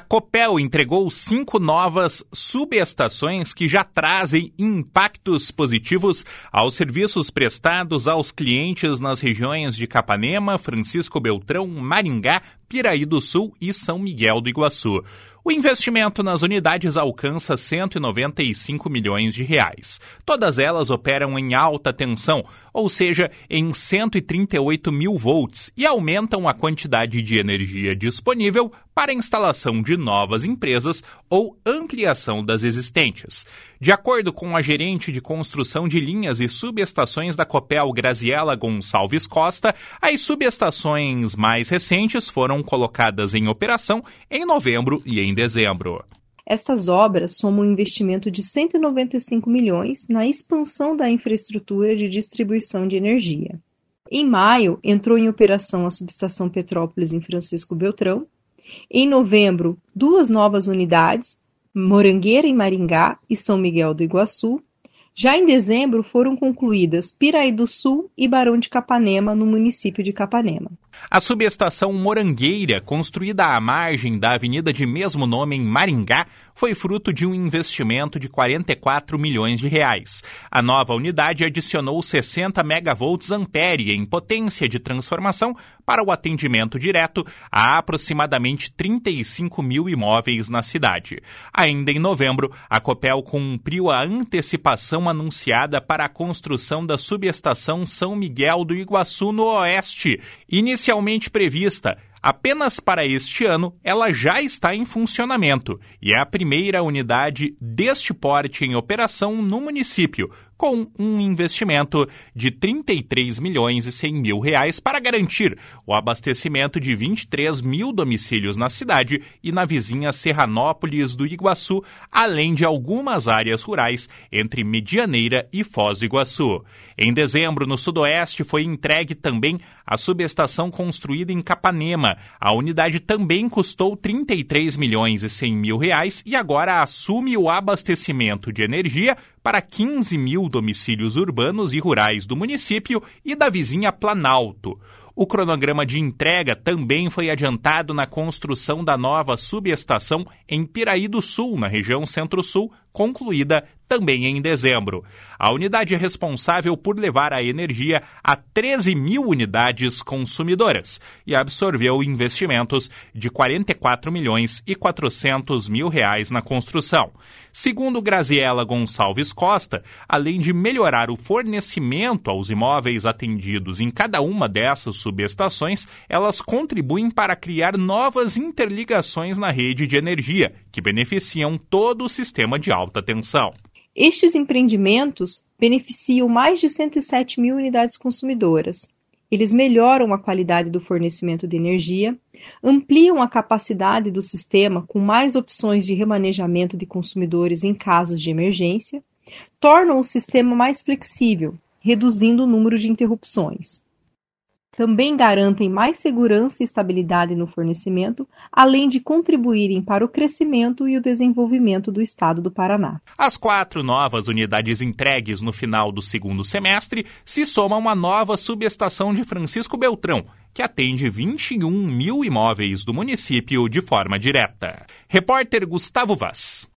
Copel entregou 5 novas subestações que já trazem impactos positivos aos serviços prestados aos clientes nas regiões de Capanema, Francisco Beltrão, Maringá, Piraí do Sul e São Miguel do Iguaçu. O investimento nas unidades alcança 195 milhões de reais. Todas elas operam em alta tensão, ou seja, em 138 mil volts, e aumentam a quantidade de energia disponível para a instalação de novas empresas ou ampliação das existentes. De acordo com a gerente de construção de linhas e subestações da Copel, Graziela Gonçalves Costa, as subestações mais recentes foram colocadas em operação em novembro e em dezembro. Estas obras somam um investimento de 195 milhões na expansão da infraestrutura de distribuição de energia. Em maio, entrou em operação a subestação Petrópolis em Francisco Beltrão. Em novembro, 2 novas unidades, Morangueira em Maringá e São Miguel do Iguaçu. Já em dezembro foram concluídas Piraí do Sul e Barão de Capanema, no município de Capanema. A subestação Morangueira, construída à margem da avenida de mesmo nome em Maringá, foi fruto de um investimento de 44 milhões de reais. A nova unidade adicionou 60 megavolts ampere em potência de transformação para o atendimento direto a aproximadamente 35 mil imóveis na cidade. Ainda em novembro, a Copel cumpriu a antecipação anunciada para a construção da subestação São Miguel do Iguaçu no Oeste. Inicialmente prevista apenas para este ano, ela já está em funcionamento e é a primeira unidade deste porte em operação no município, com um investimento de 33 milhões e 100 mil reais para garantir o abastecimento de 23 mil domicílios na cidade e na vizinha Serranópolis do Iguaçu, além de algumas áreas rurais entre Medianeira e Foz do Iguaçu. Em dezembro, no Sudoeste, foi entregue também a subestação construída em Capanema. A unidade também custou 33 milhões e 100 mil reais e agora assume o abastecimento de energia para 15 mil domicílios urbanos e rurais do município e da vizinha Planalto. O cronograma de entrega também foi adiantado na construção da nova subestação em Piraí do Sul, na região Centro-Sul, concluída também em dezembro. A unidade é responsável por levar a energia a 13 mil unidades consumidoras e absorveu investimentos de 44 milhões e 400 mil reais na construção. Segundo Graziela Gonçalves Costa, além de melhorar o fornecimento aos imóveis atendidos em cada uma dessas subestações, elas contribuem para criar novas interligações na rede de energia, que beneficiam todo o sistema de alta tensão. Estes empreendimentos beneficiam mais de 107 mil unidades consumidoras. Eles melhoram a qualidade do fornecimento de energia, ampliam a capacidade do sistema com mais opções de remanejamento de consumidores em casos de emergência, tornam o sistema mais flexível, reduzindo o número de interrupções. Também garantem mais segurança e estabilidade no fornecimento, além de contribuírem para o crescimento e o desenvolvimento do estado do Paraná. As 4 novas unidades entregues no final do segundo semestre se somam à nova subestação de Francisco Beltrão, que atende 21 mil imóveis do município de forma direta. Repórter Gustavo Vaz.